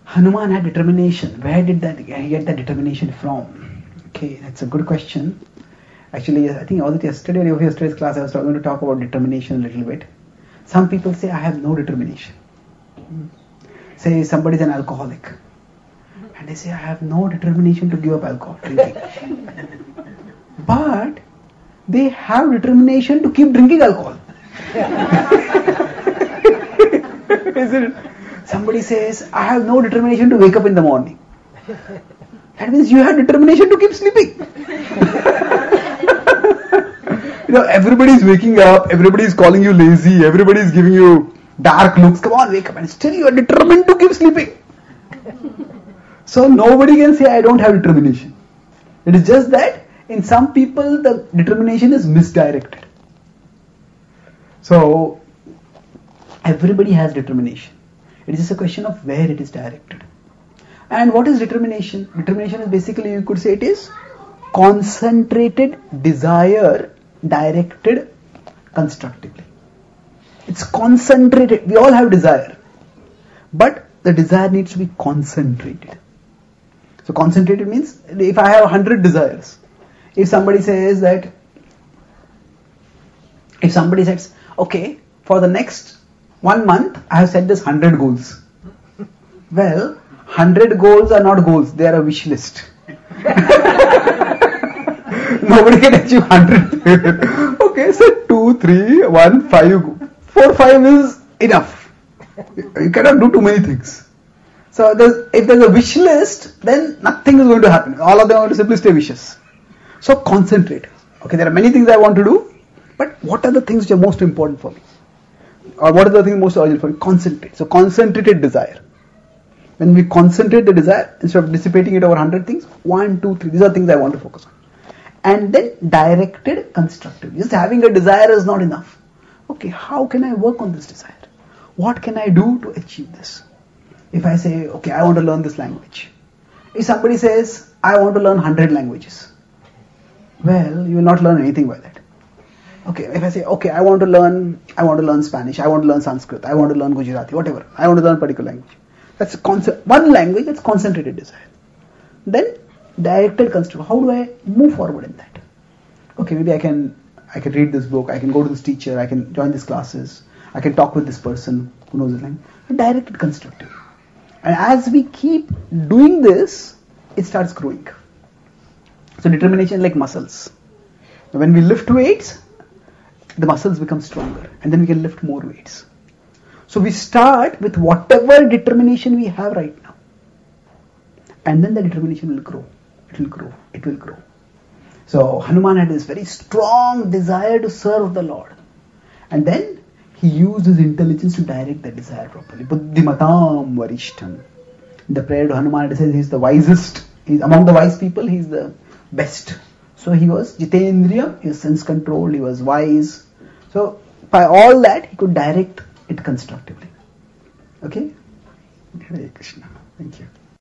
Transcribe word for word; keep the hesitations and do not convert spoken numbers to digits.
Hanuman had determination. Where did that he get that determination from? Okay, that's a good question. Actually, I think all that yesterday or yesterday's class I was going to talk about determination a little bit. Some people say I have no determination. Say somebody is an alcoholic, and they say I have no determination to give up alcohol drinking. But they have determination to keep drinking alcohol. Isn't it? Somebody says, I have no determination to wake up in the morning. That means you have determination to keep sleeping. You know, everybody is waking up, everybody is calling you lazy, everybody is giving you dark looks. Come on, wake up. And still you are determined to keep sleeping. So nobody can say, I don't have determination. It is just that in some people the determination is misdirected. So everybody has determination. It is just a question of where it is directed. And what is determination? Determination is basically, you could say it is concentrated desire directed constructively. It's concentrated. We all have desire. But the desire needs to be concentrated. So concentrated means, if I have a hundred desires, if somebody says that, if somebody says, okay, for the next one month, I have set this hundred goals. Well, hundred goals are not goals, they are a wish list. Nobody can achieve hundred. Okay, so two, three, one, five, four, five is enough. You cannot do too many things. So there's, if there's a wish list, then nothing is going to happen. All of them are going to simply stay wishes. So concentrate. Okay, there are many things I want to do, but what are the things which are most important for me? Or what are the things most urgent for me? Concentrate. So concentrated desire. When we concentrate the desire, instead of dissipating it over one hundred things, one, two, three, these are things I want to focus on. And then directed constructively. Just having a desire is not enough. Okay, how can I work on this desire? What can I do to achieve this? If I say, okay, I want to learn this language. If somebody says, I want to learn one hundred languages. Well, you will not learn anything by that. Okay, if I say, okay, I want to learn, I want to learn Spanish, I want to learn Sanskrit, I want to learn Gujarati, whatever. I want to learn a particular language. That's concept, one language, that's concentrated desire. Then directed construction. How do I move forward in that? Okay, maybe I can, I can read this book, I can go to this teacher, I can join these classes, I can talk with this person who knows the language. Directed constructive. And as we keep doing this, it starts growing. So determination is like muscles. When we lift weights, the muscles become stronger, and then we can lift more weights. So we start with whatever determination we have right now, and then the determination will grow. It will grow. It will grow. So Hanuman had this very strong desire to serve the Lord, and then he used his intelligence to direct that desire properly. Buddhimatam varishtam. In the prayer to Hanuman, it says he's the wisest. He's among the wise people. He's the best. So he was Jitendriya, he was sense controlled, he was wise. So by all that, he could direct it constructively. Okay? Hare Krishna. Thank you.